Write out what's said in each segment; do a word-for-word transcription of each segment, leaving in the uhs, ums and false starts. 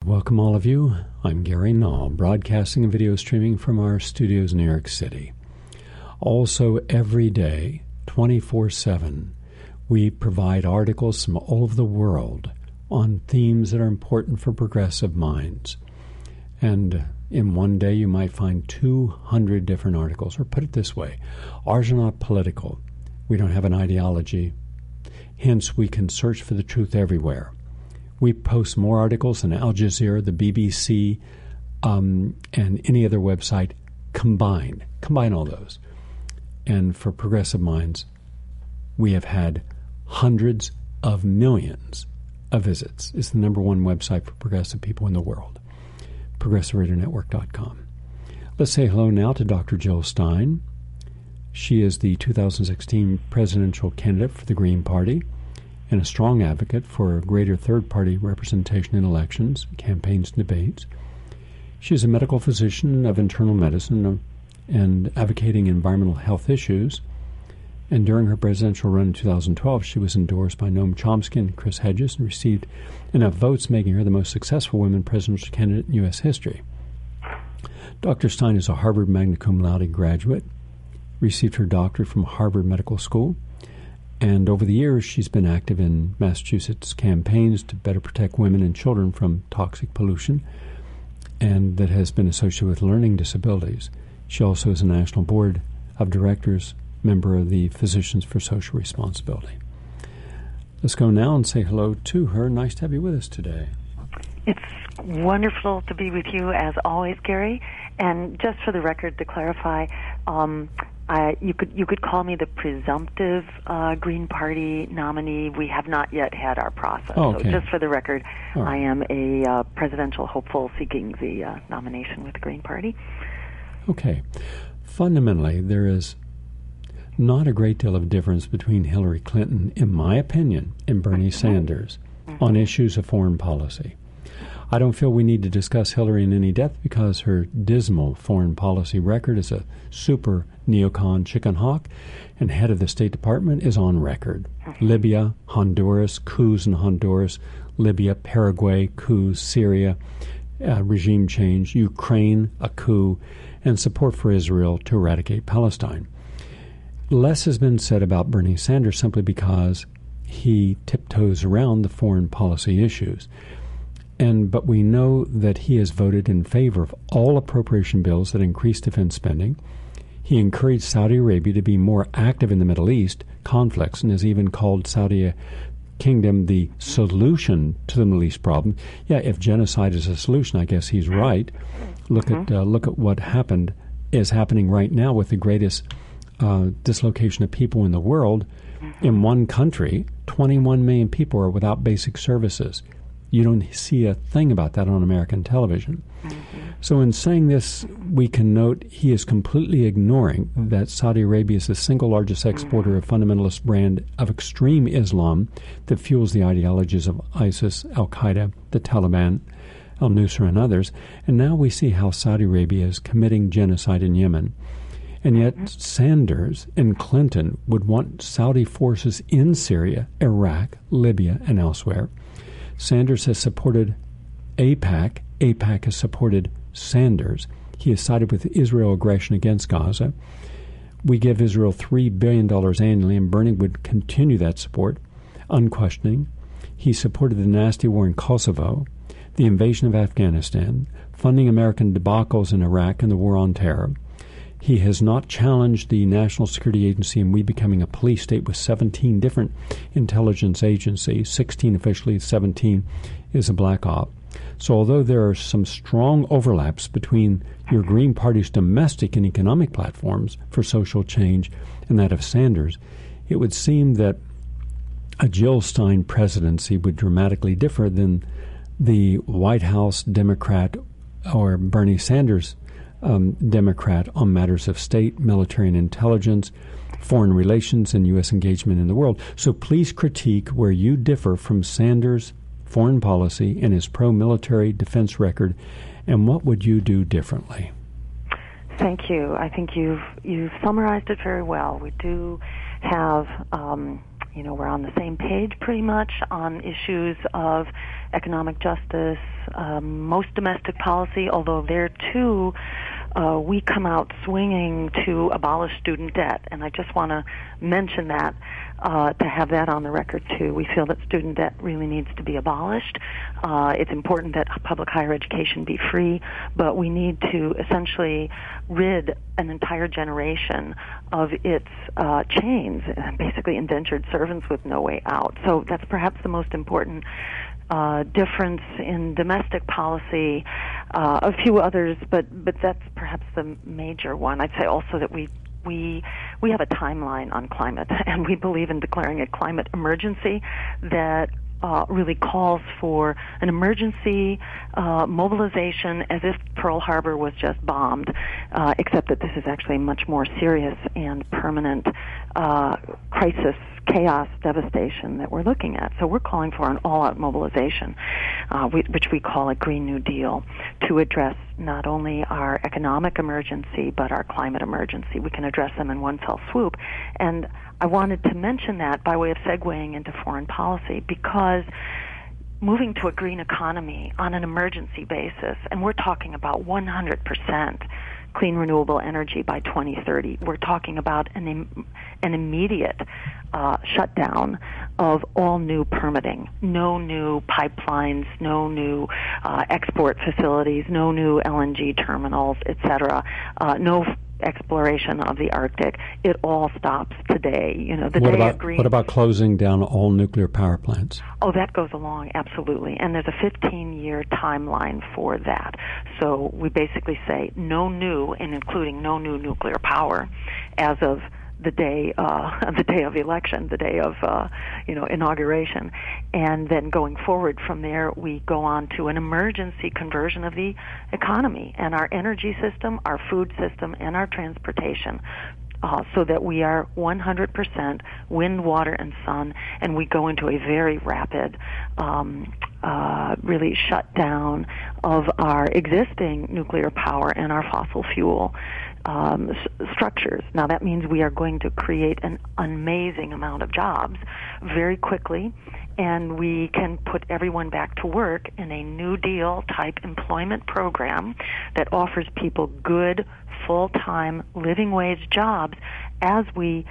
welcome all of you. I'm Gary Null, broadcasting and video streaming from our studios in New York City. Also, every day, twenty-four seven, we provide articles from all over the world on themes that are important for progressive minds. And in one day, you might find two hundred different articles. Or put it this way, ours are not political. We don't have an ideology. Hence, we can search for the truth everywhere. We post more articles than Al Jazeera, the B B C, um, and any other website combined. Combine all those. And for progressive minds, we have had hundreds of millions of visits. It's the number one website for progressive people in the world, progressive radio network dot com. Let's say hello now to Doctor Jill Stein. She is the two thousand sixteen presidential candidate for the Green Party and a strong advocate for greater third-party representation in elections, campaigns, and debates. She is a medical physician of internal medicine and advocating environmental health issues. And during her presidential run in two thousand twelve, she was endorsed by Noam Chomsky and Chris Hedges and received enough votes, making her the most successful women presidential candidate in U S history. Doctor Stein is a Harvard magna cum laude graduate, received her doctorate from Harvard Medical School, and over the years she's been active in Massachusetts campaigns to better protect women and children from toxic pollution, and that has been associated with learning disabilities. She also is a national board of directors member of the Physicians for Social Responsibility. Let's go now and say hello to her. Nice to have you with us today. It's wonderful to be with you as always, Gary. And just for the record, to clarify, um, I, you could you could call me the presumptive uh, Green Party nominee. We have not yet had our process. Oh, okay. So just for the record, right. I am a uh, presidential hopeful seeking the uh, nomination with the Green Party. Okay. Fundamentally, there is not a great deal of difference between Hillary Clinton, in my opinion, and Bernie mm-hmm. Sanders mm-hmm. on issues of foreign policy. I don't feel we need to discuss Hillary in any depth because her dismal foreign policy record as a super neocon chicken hawk and head of the State Department is on record. Mm-hmm. Libya, Honduras, coups in Honduras, Libya, Paraguay, coups, Syria, uh, regime change, Ukraine, a coup, and support for Israel to eradicate Palestine. Less has been said about Bernie Sanders simply because he tiptoes around the foreign policy issues. And but we know that he has voted in favor of all appropriation bills that increase defense spending. He encouraged Saudi Arabia to be more active in the Middle East conflicts and has even called Saudi Kingdom the solution to the Middle East problem. Yeah, if genocide is a solution, I guess he's right. Look mm-hmm. at uh, look at what happened is happening right now with the greatest Uh, dislocation of people in the world. Mm-hmm. In one country, twenty-one million people are without basic services. You don't see a thing about that on American television. Mm-hmm. So in saying this, we can note he is completely ignoring that Saudi Arabia is the single largest exporter mm-hmm. of fundamentalist brand of extreme Islam that fuels the ideologies of ISIS, Al-Qaeda, the Taliban, al-Nusra, and others. And now we see how Saudi Arabia is committing genocide in Yemen. And yet Sanders and Clinton would want Saudi forces in Syria, Iraq, Libya, and elsewhere. Sanders has supported AIPAC. AIPAC has supported Sanders. He has sided with Israel aggression against Gaza. We give Israel three billion dollars annually, and Bernie would continue that support, unquestioning. He supported the nasty war in Kosovo, the invasion of Afghanistan, funding American debacles in Iraq and the war on terror. He has not challenged the National Security Agency and we becoming a police state with seventeen different intelligence agencies, sixteen officially, seventeen is a black op. So although there are some strong overlaps between your Green Party's domestic and economic platforms for social change and that of Sanders, it would seem that a Jill Stein presidency would dramatically differ than the White House Democrat or Bernie Sanders Um, Democrat on matters of state, military, and intelligence, foreign relations, and U S engagement in the world. So please critique where you differ from Sanders' foreign policy and his pro-military defense record, and what would you do differently? Thank you. I think you've you've summarized it very well. We do have, um, you know, we're on the same page pretty much on issues of economic justice, um, most domestic policy, although there too uh, we come out swinging to abolish student debt. And I just want to mention that uh, to have that on the record too. We feel that student debt really needs to be abolished. Uh, it's important that public higher education be free, but we need to essentially rid an entire generation of its uh, chains, basically indentured servants with no way out. So that's perhaps the most important uh, difference in domestic policy. Uh, a few others, but but that's perhaps the major one. I'd say also that we we we have a timeline on climate, and we believe in declaring a climate emergency that Uh, really calls for an emergency uh, mobilization as if Pearl Harbor was just bombed, uh, except that this is actually a much more serious and permanent uh, crisis, chaos, devastation that we're looking at. So we're calling for an all-out mobilization, uh, we, which we call a Green New Deal, to address not only our economic emergency but our climate emergency. We can address them in one fell swoop. And I wanted to mention that by way of segueing into foreign policy, because moving to a green economy on an emergency basis, and we're talking about one hundred percent clean renewable energy by twenty thirty. We're talking about an im- an immediate uh, shutdown of all new permitting, no new pipelines, no new uh, export facilities, no new L N G terminals, et cetera, uh, no f- exploration of the Arctic. It all stops today. You know, the what day about, of green. What about closing down all nuclear power plants? Oh, that goes along, absolutely. And there's a fifteen-year timeline for that. So we basically say no new, and including no new nuclear power, as of the day, uh, the day of election, the day of, uh, you know, inauguration. And then going forward from there, we go on to an emergency conversion of the economy and our energy system, our food system, and our transportation. Uh, so that we are one hundred percent wind, water, and sun, and we go into a very rapid, um, uh, really shutdown of our existing nuclear power and our fossil fuel um, s- structures. Now, that means we are going to create an amazing amount of jobs very quickly, and we can put everyone back to work in a New Deal type employment program that offers people good, full-time, living wage jobs as we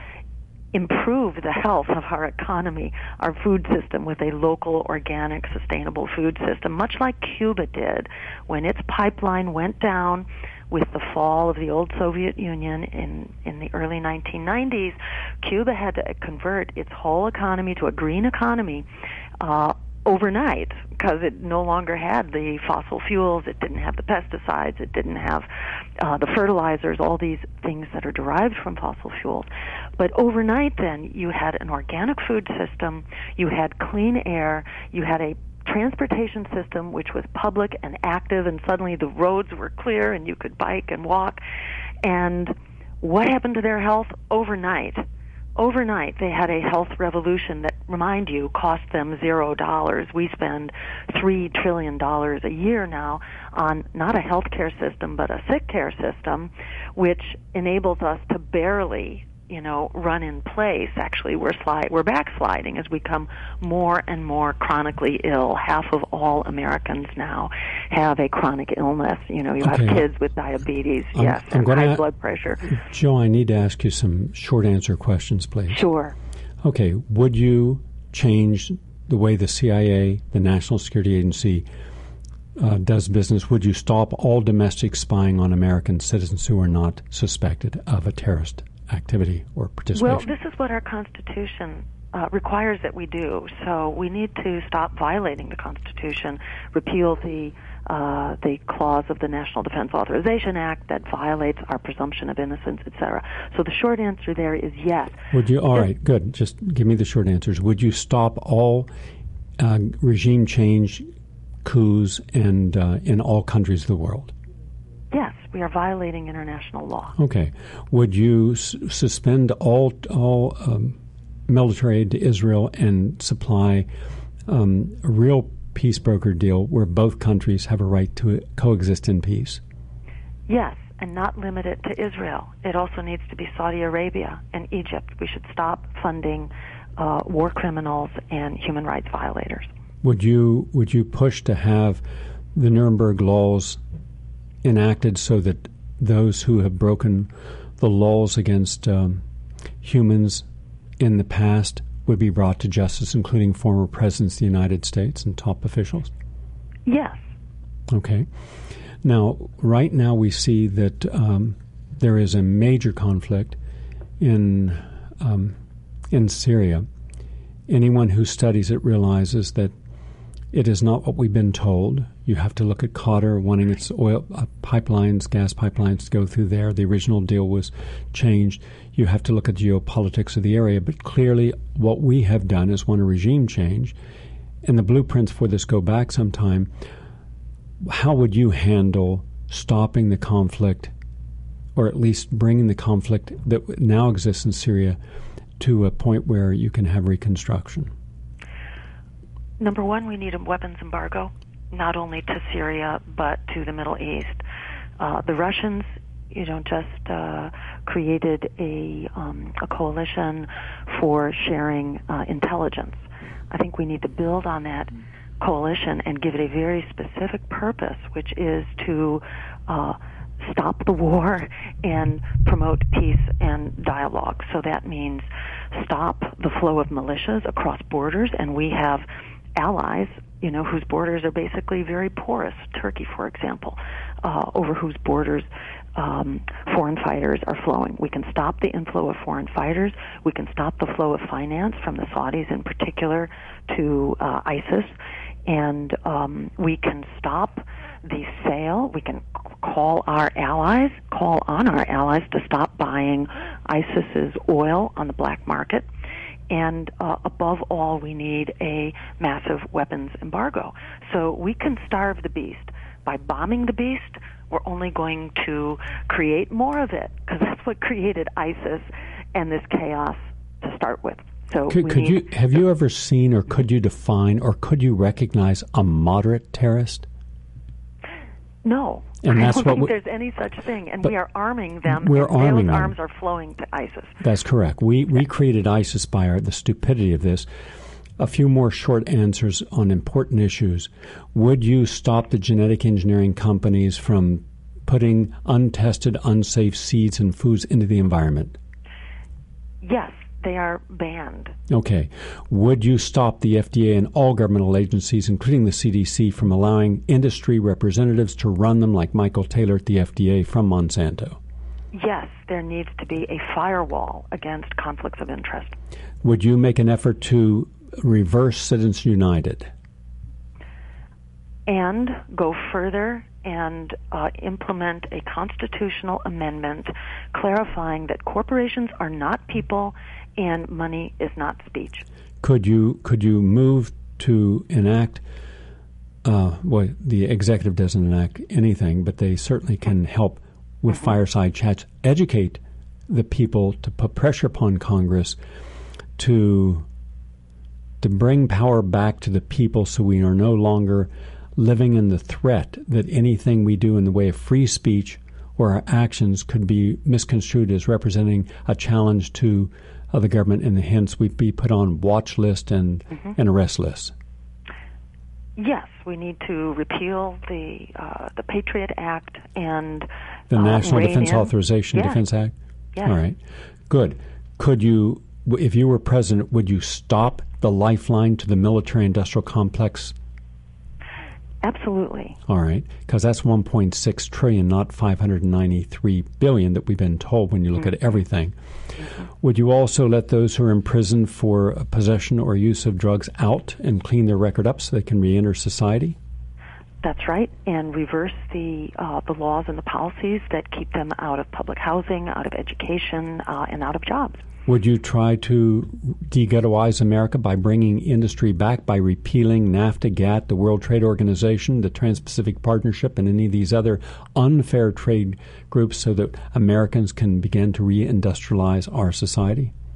improve the health of our economy, our food system, with a local, organic, sustainable food system, much like Cuba did when its pipeline went down with the fall of the old Soviet Union in, in the early nineteen nineties. Cuba had to convert its whole economy to a green economy uh, overnight, because it no longer had the fossil fuels, it didn't have the pesticides, it didn't have uh, the fertilizers, all these things that are derived from fossil fuels. But overnight then, you had an organic food system, you had clean air, you had a transportation system which was public and active, and suddenly the roads were clear and you could bike and walk. And what happened to their health? Overnight. Overnight, they had a health revolution that, remind you, cost them zero dollars. We spend three trillion dollars a year now on not a health care system, but a sick care system, which enables us to barely, you know, run in place. Actually, we're slide, we're backsliding as we become more and more chronically ill. Half of all Americans now have a chronic illness. You know, you Okay. have kids with diabetes, I'm, yes, I'm and gonna, high blood pressure. Joe, I need to ask you some short answer questions, please. Sure. Okay, would you change the way the C I A, the National Security Agency, uh, does business? Would you stop all domestic spying on American citizens who are not suspected of a terrorist activity or participation? Well, this is what our Constitution uh, requires that we do. So we need to stop violating the Constitution, repeal the uh, the clause of the National Defense Authorization Act that violates our presumption of innocence, et cetera. So the short answer there is yes. Would you? All right, good. Just give me the short answers. Would you stop all uh, regime change, coups, and uh, in all countries of the world? Yes, we are violating international law. Okay. Would you s- suspend all all um, military aid to Israel and supply um, a real peace broker deal where both countries have a right to coexist in peace? Yes, and not limit it to Israel. It also needs to be Saudi Arabia and Egypt. We should stop funding uh, war criminals and human rights violators. Would you would you push to have the Nuremberg laws enacted so that those who have broken the laws against um, humans in the past would be brought to justice, including former presidents of the United States and top officials? Yes. Okay. Now, right now we see that um, there is a major conflict in um, in Syria. Anyone who studies it realizes that it is not what we've been told. You have to look at Qatar wanting its oil uh, pipelines, gas pipelines to go through there. The original deal was changed. You have to look at geopolitics of the area. But clearly what we have done is want a regime change. And the blueprints for this go back some time. How would you handle stopping the conflict, or at least bringing the conflict that now exists in Syria to a point where you can have reconstruction? Number one, we need a weapons embargo, not only to Syria, but to the Middle East. Uh, the Russians, you know, just uh, created a, um, a coalition for sharing uh, intelligence. I think we need to build on that coalition and give it a very specific purpose, which is to uh, stop the war and promote peace and dialogue. So that means stop the flow of militias across borders, and we have allies, you know, whose borders are basically very porous. Turkey, for example, uh, over whose borders um, foreign fighters are flowing. We can stop the inflow of foreign fighters. We can stop the flow of finance from the Saudis in particular to uh, ISIS. And um, we can stop the sale. We can call our allies, call on our allies to stop buying ISIS's oil on the black market. And uh, above all, we need a massive weapons embargo. So we can starve the beast. By bombing the beast, we're only going to create more of it, because that's what created ISIS and this chaos to start with. So could, could you have you ever seen, or could you define, or could you recognize a moderate terrorist? No. And I that's don't what think we, there's any such thing, and we are arming them. We're and arming those them. arms are flowing to ISIS. That's correct. We we created ISIS by our, the stupidity of this. A few more short answers on important issues. Would you stop the genetic engineering companies from putting untested, unsafe seeds and foods into the environment? Yes, they are banned. Okay. Would you stop the F D A and all governmental agencies, including the C D C, from allowing industry representatives to run them like Michael Taylor at the F D A from Monsanto? Yes, there needs to be a firewall against conflicts of interest. Would you make an effort to reverse Citizens United? And go further and uh, implement a constitutional amendment clarifying that corporations are not people and money is not speech. Could you could you move to enact, uh, well, the executive doesn't enact anything, but they certainly can help with mm-hmm. fireside chats, educate the people to put pressure upon Congress to to bring power back to the people, so we are no longer living in the threat that anything we do in the way of free speech or our actions could be misconstrued as representing a challenge to uh, the government, and hence we'd be put on watch list and, mm-hmm. and arrest lists. Yes, we need to repeal the uh, the Patriot Act and the uh, National Defense in. Authorization yes. Defense Act? Yes. All right. Good. Could you, if you were president, would you stop the lifeline to the military-industrial complex? Absolutely. All right, because that's one point six trillion dollars, not five hundred ninety-three billion dollars that we've been told when you look mm-hmm. at everything. Mm-hmm. Would you also let those who are in prison for possession or use of drugs out and clean their record up so they can reenter society? That's right, and reverse the uh, the laws and the policies that keep them out of public housing, out of education, uh, and out of jobs. Would you try to de-ghettoize America by bringing industry back, by repealing NAFTA, GATT, the World Trade Organization, the Trans-Pacific Partnership, and any of these other unfair trade groups so that Americans can begin to re-industrialize our society?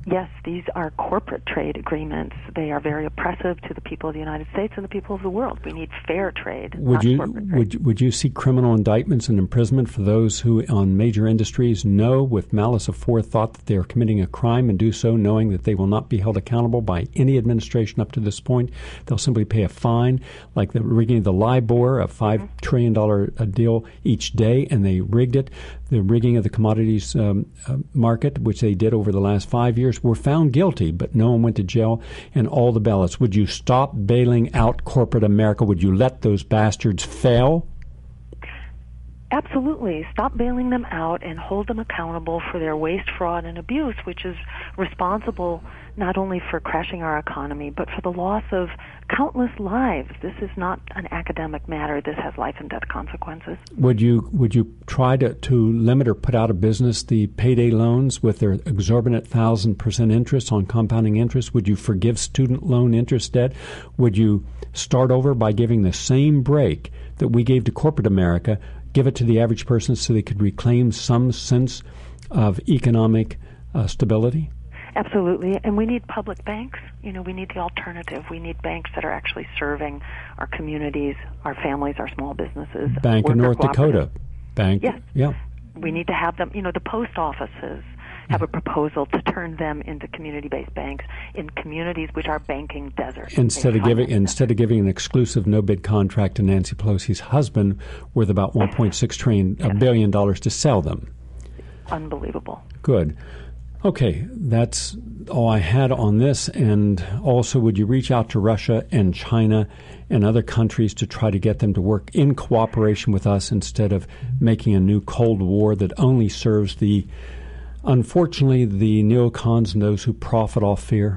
Yes, these are corporate trade agreements. They are very oppressive to the people of the United States and the people of the world. We need fair trade, would not you, corporate trade. Would, would you see criminal indictments and imprisonment for those who, on major industries, know with malice aforethought that they are committing a crime and do so knowing that they will not be held accountable by any administration up to this point? They'll simply pay a fine, like the rigging of the LIBOR, a five mm-hmm. trillion dollars a deal each day, and they rigged it. The rigging of the commodities um, uh, market, which they did over the last five years, were found guilty, but no one went to jail, and all the ballots. Would you stop bailing out corporate America? Would you let those bastards fail? Absolutely. Stop bailing them out and hold them accountable for their waste, fraud, and abuse, which is responsible not only for crashing our economy, but for the loss of countless lives. This is not an academic matter. This has life and death consequences. Would you would you try to, to limit or put out of business the payday loans with their exorbitant thousand percent interest on compounding interest? Would you forgive student loan interest debt? Would you start over by giving the same break that we gave to corporate America, give it to the average person so they could reclaim some sense of economic uh, stability? Absolutely. And we need public banks. You know, we need the alternative. We need banks that are actually serving our communities, our families, our small businesses. Bank of North Dakota. Bank. Yes. Yeah. We need to have them. You know, the post offices have a proposal to turn them into community-based banks in communities which are banking deserts. Instead of giving instead of giving an exclusive no-bid contract to Nancy Pelosi's husband worth about one point six trillion dollars, a billion dollars to sell them. Unbelievable. Good. Okay, that's all I had on this. And also, would you reach out to Russia and China and other countries to try to get them to work in cooperation with us instead of making a new Cold War that only serves the, unfortunately, the neocons and those who profit off fear?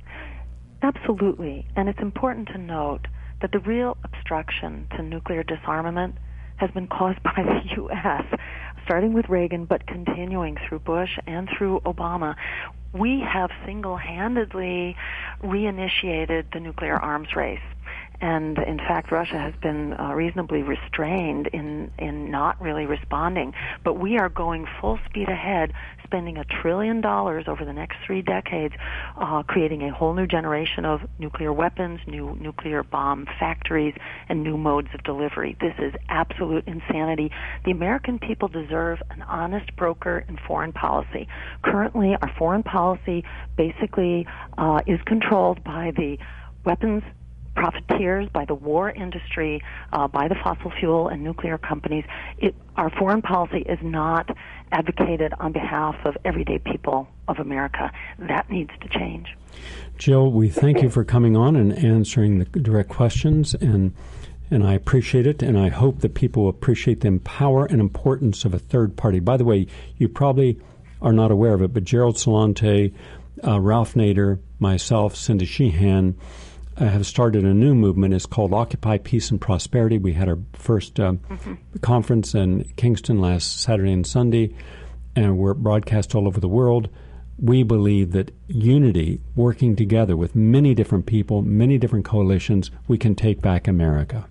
Absolutely. And it's important to note that the real obstruction to nuclear disarmament has been caused by the U S, starting with Reagan, but continuing through Bush and through Obama. We have single-handedly reinitiated the nuclear arms race. And, in fact, Russia has been uh, reasonably restrained in, in not really responding. But we are going full speed ahead, spending a trillion dollars over the next three decades, uh, creating a whole new generation of nuclear weapons, new nuclear bomb factories, and new modes of delivery. This is absolute insanity. The American people deserve an honest broker in foreign policy. Currently, our foreign policy basically uh, is controlled by the weapons profiteers, by the war industry, uh, by the fossil fuel and nuclear companies. It, our foreign policy is not advocated on behalf of everyday people of America. That needs to change. Jill, we thank you for coming on and answering the direct questions, and and I appreciate it, and I hope that people appreciate the power and importance of a third party. By the way, you probably are not aware of it, but Gerald Celente, uh, Ralph Nader, myself, Cindy Sheehan, Uh, have started a new movement. It's called Occupy Peace and Prosperity. We had our first uh, mm-hmm. conference in Kingston last Saturday and Sunday, and we're broadcast all over the world. We believe that unity, working together with many different people, many different coalitions, we can take back America.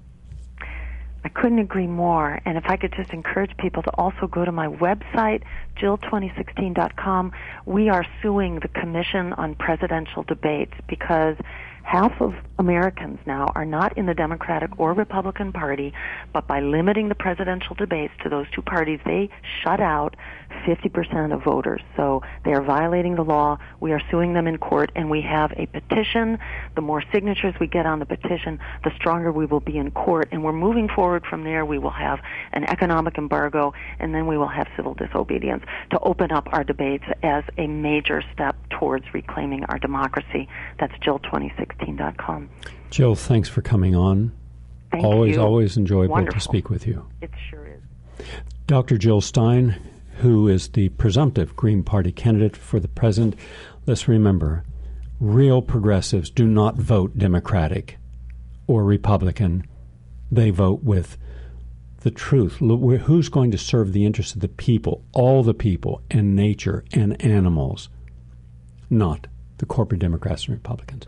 I couldn't agree more. And if I could just encourage people to also go to my website, jill twenty sixteen dot com. We are suing the Commission on Presidential Debates because half of Americans now are not in the Democratic or Republican Party, but by limiting the presidential debates to those two parties, they shut out fifty percent of voters. So they are violating the law. We are suing them in court, and we have a petition. The more signatures we get on the petition, the stronger we will be in court, and we're moving forward from there. We will have an economic embargo, and then we will have civil disobedience to open up our debates as a major step towards reclaiming our democracy. That's jill twenty sixteen dot com. Jill, thanks for coming on. Thank always, you. always enjoyable Wonderful. to speak with you. It sure is. Doctor Jill Stein, who is the presumptive Green Party candidate for the president. Let's remember, real progressives do not vote Democratic or Republican. They vote with the truth. Who's going to serve the interests of the people, all the people, and nature and animals, not the corporate Democrats and Republicans.